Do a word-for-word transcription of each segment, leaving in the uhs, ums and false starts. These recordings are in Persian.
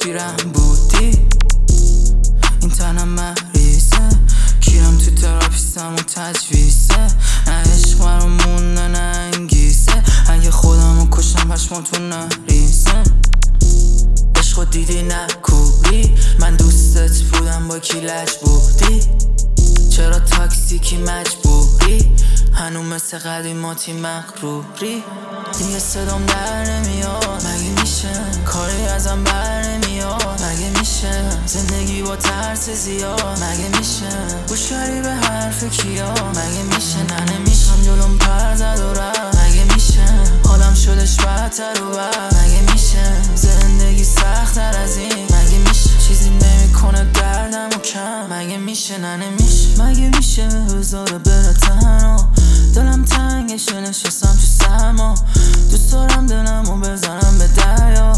بیرم بودی این تنم مریضه کیرم تو تراپیستم و تجویزه نه عشق برام مونده نه انگیزه اگه خودم رو کشم پشمان تو نریزه عشقو دیدی نکوری من دوستت بودم با کی لج بودی چرا تاکسیکی مجبوری هنو مثل قدیماتی مغروری دیگه صدام در نمیاد مگه میشه کاری ازم بر نمیاد مگه میشه زندگی با ترس زیاد مگه میشه گوش کردی به حرف کیا مگه میشه نه نمیشم جلوم پر زد و رفت مگه میشه حالم شدش بدتر و بد مگه میشه زندگی سخت‌تر از این مگه میشه چیزی نمیکنه دردم و کم مگه میشه نه نمیشه مگه میشه بذاره بره تنها دلم تنگشه نشستم تو سرما دوست دارم دلمو بزنم به دریا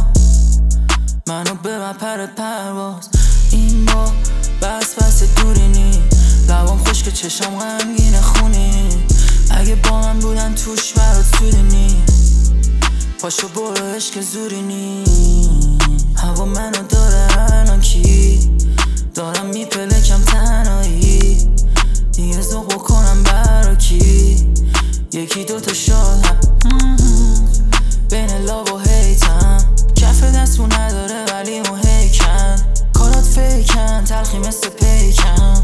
منو ببر پر پرواز این با بس بس دوری نی لبام خشک چشم غمگین خونی اگه با من بودن توش برات سودی نی پاشو برو عشق زوری نی هوا منو داره الان کی دارم میپلکم تنهایی دیگه ذوق بکنم برا کی یکی دوتا شاد بین لاو و هیتم کف دستو نداره ولی مو هیکن کارات فیکن تلخی مثل پیکم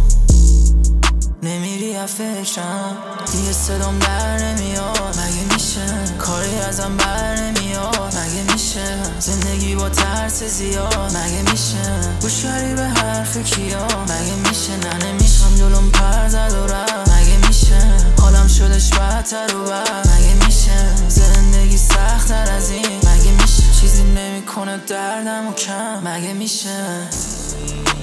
نمیری از فکرم دیگه صدام در نمیاد مگه میشه کاری ازم بر نمیاد مگه میشه زندگی با ترس زیاد مگه میشه گوش کردی به حرف کیا مگه میشه نه نمیشم جلوم پر زد و رفت مگه میشه حالم شدش بدتر و بد مگه میشه زندگی سخت‌تر از این مگه میشه چیزی نمیکنه دردم و کم مگه میشه